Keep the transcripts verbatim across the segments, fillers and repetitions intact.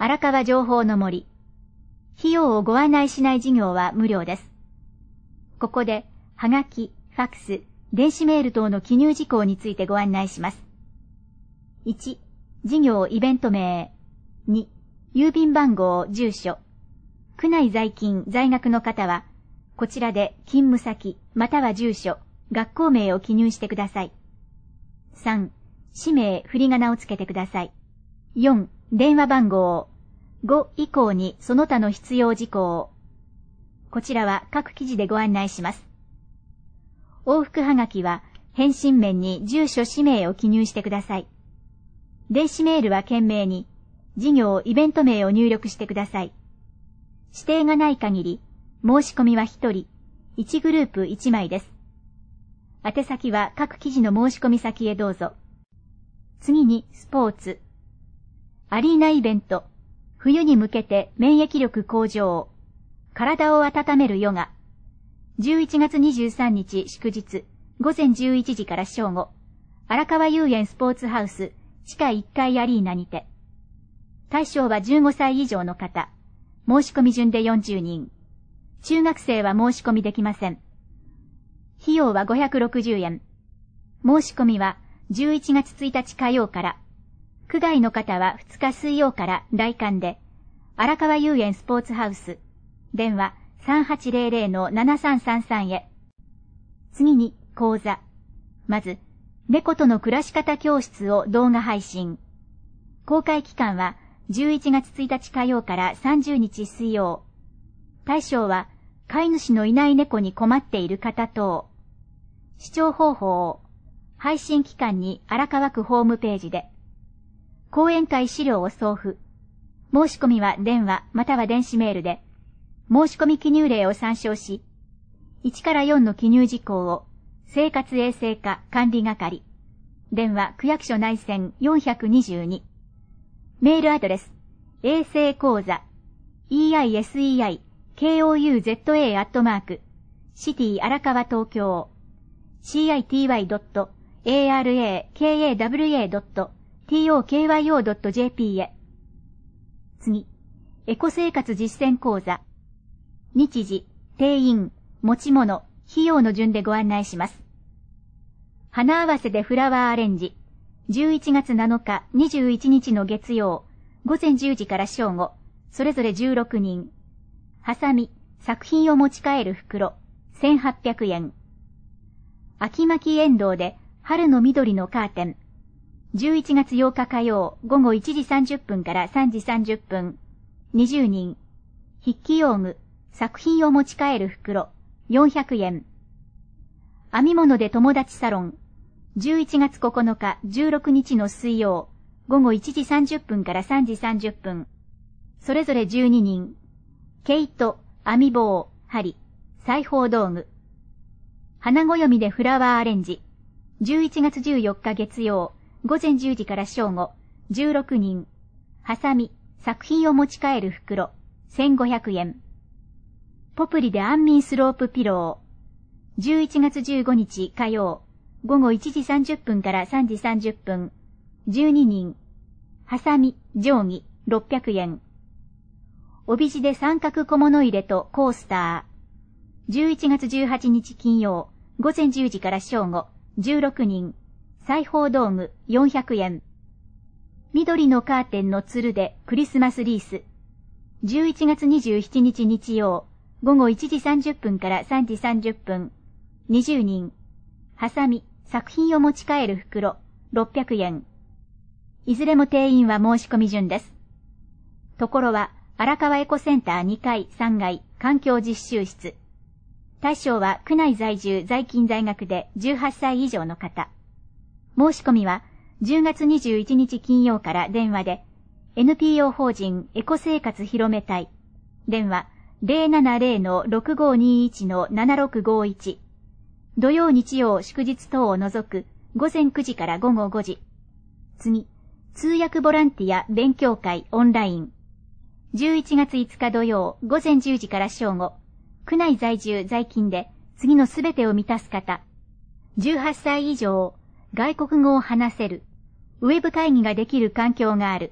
荒川情報の森。費用をご案内しない事業は無料です。ここで、はがき、ファックス、電子メール等の記入事項についてご案内します。いち、事業イベント名。に、郵便番号、住所。区内在勤、在学の方は、こちらで勤務先、または住所、学校名を記入してください。さん、氏名、振り仮名をつけてください。よん、電話番号。ご以降にその他の必要事項。こちらは各記事でご案内します。往復はがきは返信面に住所氏名を記入してください。電子メールは件名に事業イベント名を入力してください。指定がない限り申し込みはひとり、いちグループいちまいです。宛先は各記事の申し込み先へどうぞ。次にスポーツ。アリーナイベント。冬に向けて免疫力向上。体を温めるヨガ。じゅういちがつにじゅうさんにち祝日、ごぜんじゅういちじから正午。荒川遊園スポーツハウス、地下いっかいアリーナにて。対象はじゅうごさい以上の方。申し込み順でよんじゅうにん。中学生は申し込みできません。費用はごひゃくろくじゅうえん。申し込みはじゅういちがつついたち火曜から。区外の方はふつか水曜から来館で、荒川遊園スポーツハウス、電話 さんはちぜろぜろのななさんさんさん へ。次に講座。まず、猫との暮らし方教室を動画配信。公開期間はじゅういちがつついたち火曜からさんじゅうにち水曜。対象は飼い主のいない猫に困っている方等。視聴方法。配信期間に荒川区ホームページで。講演会資料を送付。申し込みは電話または電子メールで、申し込み記入例を参照し、いちからよんの記入事項を、生活衛生課管理係。電話区役所内線よんひゃくにじゅうに。メールアドレス、衛生講座、イーアイエスイーアイケーオーユーゼットエー アットマーク、シティ荒川東京、シーアイティーワイドットエーアールエーケーエーダブリューエードットトーキョードットジェーピー へ。次、エコ生活実践講座。日時、定員、持ち物、費用の順でご案内します。花合わせでフラワーアレンジ。じゅういちがつなのか、にじゅういちにちの月曜、ごぜんじゅうじから正午、それぞれじゅうろくにん。ハサミ、作品を持ち帰る袋、せんはっぴゃくえん。秋巻きエンドウで春の緑のカーテン。じゅういちがつようか火曜、午後いちじさんじゅっぷんからさんじさんじゅっぷん。にじゅうにん。筆記用具、作品を持ち帰る袋、よんひゃくえん。編み物で友達サロン。じゅういちがつここのか、じゅうろくにちの水曜、午後いちじさんじゅっぷんからさんじさんじゅっぷん。それぞれじゅうににん。毛糸、編み棒、針、裁縫道具。花暦でフラワーアレンジ。じゅういちがつじゅうよっか月曜、ごぜんじゅうじから正午、じゅうろくにん。ハサミ、作品を持ち帰る袋、せんごひゃくえん。ポプリで安眠スロープピロー。じゅういちがつじゅうごにち火曜、午後いちじさんじゅっぷんからさんじさんじゅっぷん。じゅうににん。ハサミ、定規、ろっぴゃくえん。帯地で三角小物入れとコースター。じゅういちがつじゅうはちにち金曜、ごぜんじゅうじから正午、じゅうろくにん。裁縫道具よんひゃくえん。緑のカーテンのつるでクリスマスリース。じゅういちがつにじゅうしちにち日曜、午後いちじさんじゅっぷんからさんじさんじゅっぷん。にじゅうにん。ハサミ、作品を持ち帰る袋、ろっぴゃくえん。いずれも定員は申し込み順です。ところは、荒川エコセンターにかいさんがい環境実習室。対象は区内在住在勤在学でじゅうはっさい以上の方。申し込みはじゅうがつにじゅういちにち金曜から電話で エヌピーオー 法人エコ生活広め隊。電話 ゼロななゼロのろくごにいちのななろくごいち。土曜日曜祝日等を除くごぜんくじからごごごじ。次、通訳ボランティア勉強会オンライン。じゅういちがついつか土曜ごぜんじゅうじから正午。区内在住在勤で次のすべてを満たす方。じゅうはっさい以上、外国語を話せる。ウェブ会議ができる環境がある。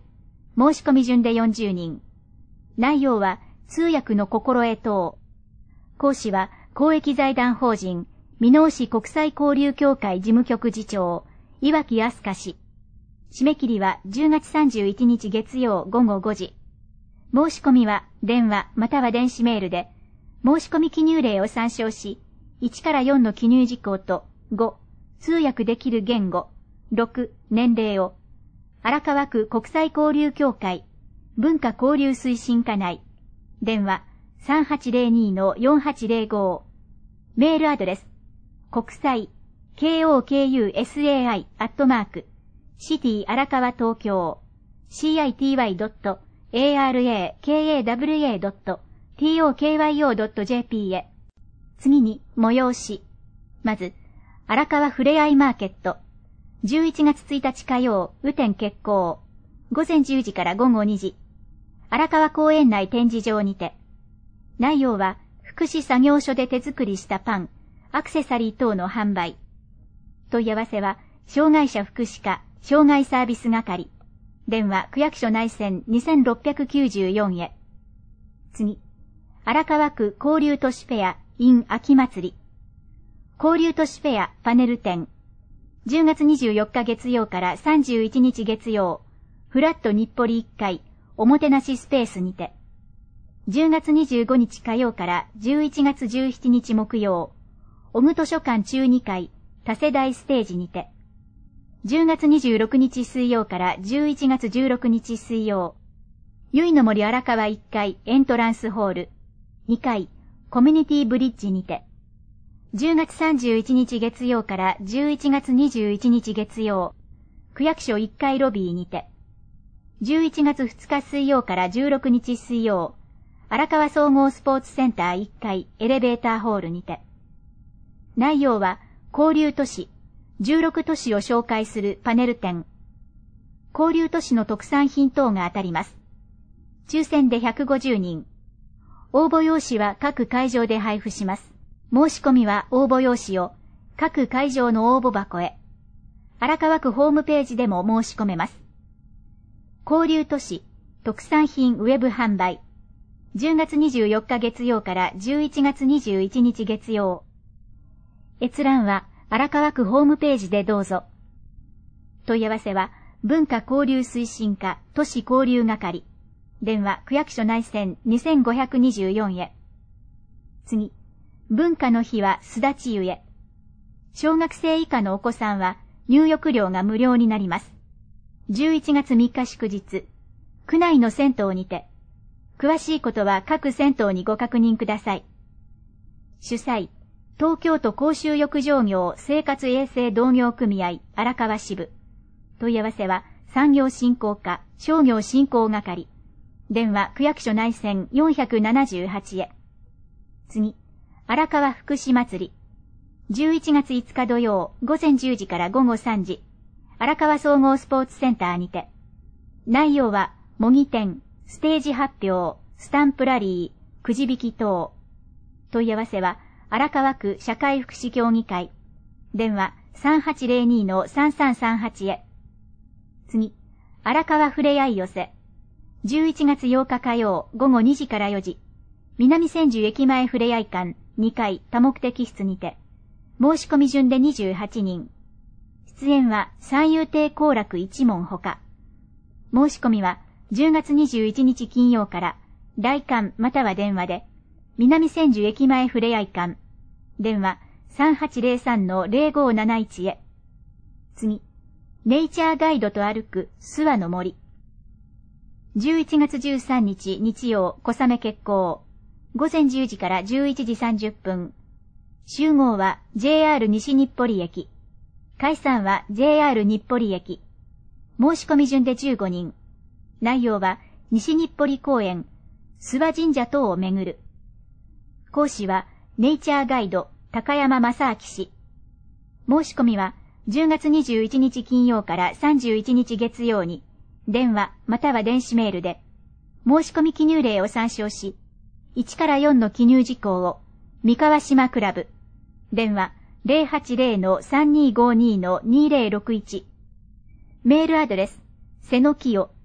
申し込み順でよんじゅうにん。内容は通訳の心得等。講師は公益財団法人箕面市国際交流協会事務局次長岩木明日香氏。締め切りはじゅうがつさんじゅういちにち月曜午後ごじ。申し込みは電話または電子メールで、申し込み記入例を参照し、いちからよんの記入事項とご、通訳できる言語、ろく、年齢を、荒川区国際交流協会、文化交流推進課内、電話 さんはちゼロにのよんはちゼロご、メールアドレス、国際、kokusai アットマーク、シティ荒川東京、city.arakawa.tokyo.jp へ。次に、催し。まず、荒川ふれあいマーケット。じゅういちがつついたち火曜、雨天決行。午前じゅうじから午後にじ。荒川公園内展示場にて。内容は、福祉作業所で手作りしたパン、アクセサリー等の販売。問い合わせは、障害者福祉課、障害サービス係。電話区役所内線にせんろっぴゃくきゅうじゅうよんへ。次。荒川区交流都市フェア in 秋祭り。交流都市フェアパネル展。じゅうがつにじゅうよっか月曜からさんじゅういちにち月曜。フラット日暮里いっかい、おもてなしスペースにて。じゅうがつにじゅうごにち火曜からじゅういちがつじゅうしちにち木曜。小具図書館中にかい、多世代ステージにて。じゅうがつにじゅうろくにち水曜からじゅういちがつじゅうろくにち水曜。ゆいの森荒川いっかいエントランスホール。にかい、コミュニティブリッジにて。じゅうがつさんじゅういちにち月曜からじゅういちがつにじゅういちにち月曜。区役所いっかいロビーにて。じゅういちがつふつか水曜からじゅうろくにち水曜。荒川総合スポーツセンターいっかいエレベーターホールにて。内容は、交流都市、じゅうろく都市を紹介するパネル展。交流都市の特産品等が当たります。抽選でひゃくごじゅうにん。応募用紙は各会場で配布します。申し込みは応募用紙を各会場の応募箱へ。荒川区ホームページでも申し込めます。交流都市、特産品ウェブ販売。じゅうがつにじゅうよっか月曜からじゅういちがつにじゅういちにち月曜。閲覧は荒川区ホームページでどうぞ。問い合わせは文化交流推進課都市交流係。電話区役所内線にせんごひゃくにじゅうよんへ。次。文化の日はすだち湯へ。小学生以下のお子さんは入浴料が無料になります。じゅういちがつみっか祝日。区内の銭湯にて。詳しいことは各銭湯にご確認ください。主催。東京都公衆浴場業生活衛生同業組合荒川支部。問い合わせは産業振興課商業振興係。電話区役所内線よんひゃくななじゅうはちへ。次。荒川福祉祭り。じゅういちがついつか土曜午前じゅうじから午後さんじ。荒川総合スポーツセンターにて。内容は模擬店、ステージ発表、スタンプラリー、くじ引き等。問い合わせは荒川区社会福祉協議会。電話さんはちゼロにのさんさんさんはちへ。次。荒川ふれあい寄せ。じゅういちがつようか火曜午後にじからよじ。南千住駅前ふれあい館にかい多目的室にて。申し込み順でにじゅうはちにん。出演は三遊亭好楽一門ほか。申し込みはじゅうがつにじゅういちにち金曜から来館または電話で南千住駅前ふれあい館。電話さんはちゼロさんのゼロごなないちへ。次。ネイチャーガイドと歩く諏訪の森。じゅういちがつじゅうさんにち日曜小雨決行。午前じゅうじからじゅういちじさんじゅっぷん。集合は ジェイアール 西日暮里駅。解散は ジェイアール 日暮里駅。申し込み順でじゅうごにん。内容は西日暮里公園、諏訪神社等を巡る。講師はネイチャーガイド高山正明氏。申し込みはじゅうがつにじゅういちにち金曜からさんじゅういちにち月曜に電話または電子メールで申し込み記入例を参照し、いちからよんの記入事項を三河島クラブ電話 ゼロはちゼロのさんにごにのにゼロろくいち。メールアドレス、せのきよ、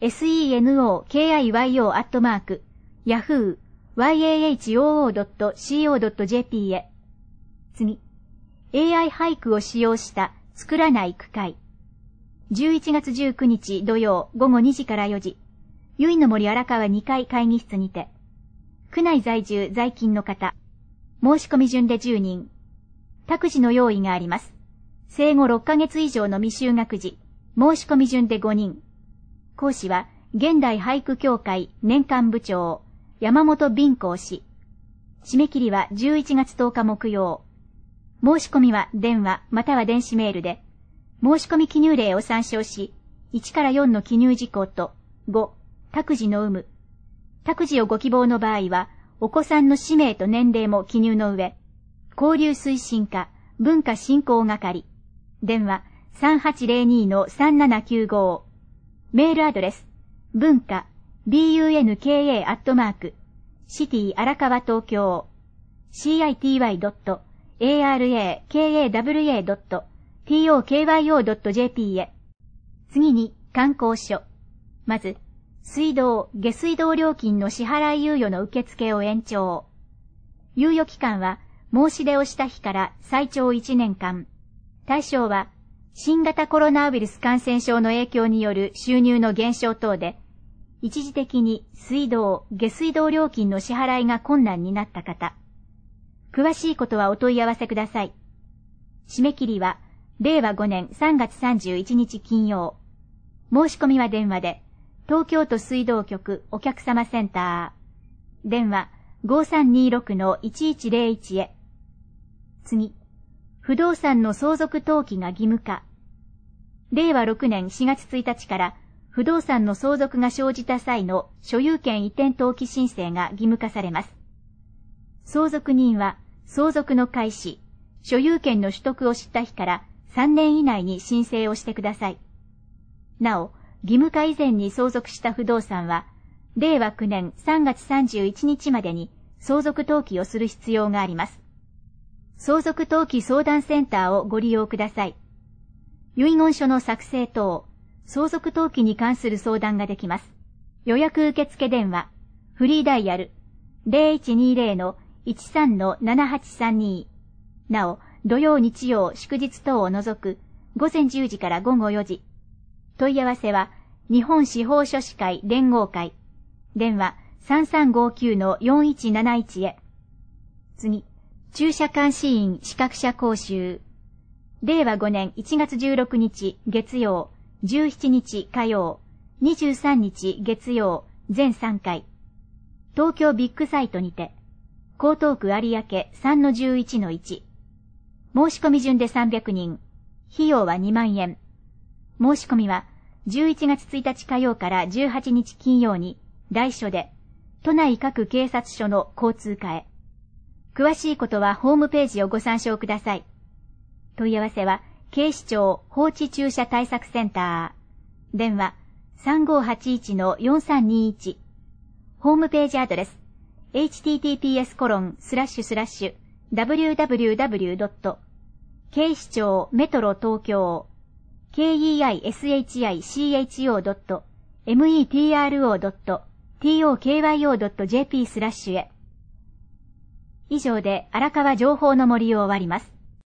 senokiyo アットマーク ヤフー ヤホー ドット シーオー ドット ジェーピー へ。次。エーアイ 俳句を使用した作らない句会。じゅういちがつじゅうくにち土曜午後にじからよじ。ゆいの森荒川にかい会議室にて。区内在住在勤の方。申し込み順でじゅうにん。託児の用意があります。生後ろっかげつ以上の未就学児。申し込み順でごにん。講師は、現代俳句協会年間部長、山本敏光氏。締め切りはじゅういちがつとおか木曜。申し込みは電話または電子メールで、申し込み記入例を参照し、いちからよんの記入事項と、ご、託児の有無。託児をご希望の場合は、お子さんの氏名と年齢も記入の上、交流推進課、文化振興係。電話さんはちゼロにのさんななきゅうご。メールアドレス、文化、ビーユーエヌケーエー アットマーク、シティ荒川東京、シーアイティーワイ ドット、エーアールエーケーエーダブリューエー ドット、ティーオーケーワイオー ドット ジェーピー へ。次に、観光所。まず、水道、下水道料金の支払い猶予の受付を延長。猶予期間は、申し出をした日から最長いちねんかん。対象は、新型コロナウイルス感染症の影響による収入の減少等で、一時的に水道、下水道料金の支払いが困難になった方。詳しいことはお問い合わせください。締め切りは、れいわごねんさんがつさんじゅういちにち金曜。申し込みは電話で、東京都水道局お客様センター。電話ごさんにろくのいちいちゼロいちへ。次。不動産の相続登記が義務化。れいわろくねんしがつついたちから不動産の相続が生じた際の所有権移転登記申請が義務化されます。相続人は相続の開始、所有権の取得を知った日からさんねん以内に申請をしてください。なお、義務化以前に相続した不動産は、れいわきゅうねんさんがつさんじゅういちにちまでに相続登記をする必要があります。相続登記相談センターをご利用ください。遺言書の作成等、相続登記に関する相談ができます。予約受付電話、フリーダイヤル、ゼロいちにゼロのいちさんのななはちさんに。なお、土曜日曜祝日等を除く、ごぜんじゅうじからごごよじ。問い合わせは、日本司法書士会連合会。電話さんさんごきゅうのよんいちなないちへ。次。駐車監視員資格者講習。れいわごねんいちがつじゅうろくにち月曜、じゅうしちにち火曜、にじゅうさんにち月曜、全さんかい。東京ビッグサイトにて、江東区有明 さんのじゅういちのいち。申し込み順でさんびゃくにん。費用はにまんえん。申し込みはじゅういちがつついたち火曜からじゅうはちにち金曜に、来所で、都内各警察署の交通課へ。詳しいことはホームページをご参照ください。問い合わせは、警視庁放置駐車対策センター。電話さんごはちいちのよんさんにいち。ホームページアドレス、エイチティーティーピーエスコロンスラッシュスラッシュダブリューダブリューダブリュードット警視庁メトロ東京 ケーイーアイエスエイチアイシーエイチオードットメトロドットトーキョードットジェーピースラッシュへ。以上で荒川情報の森を終わります。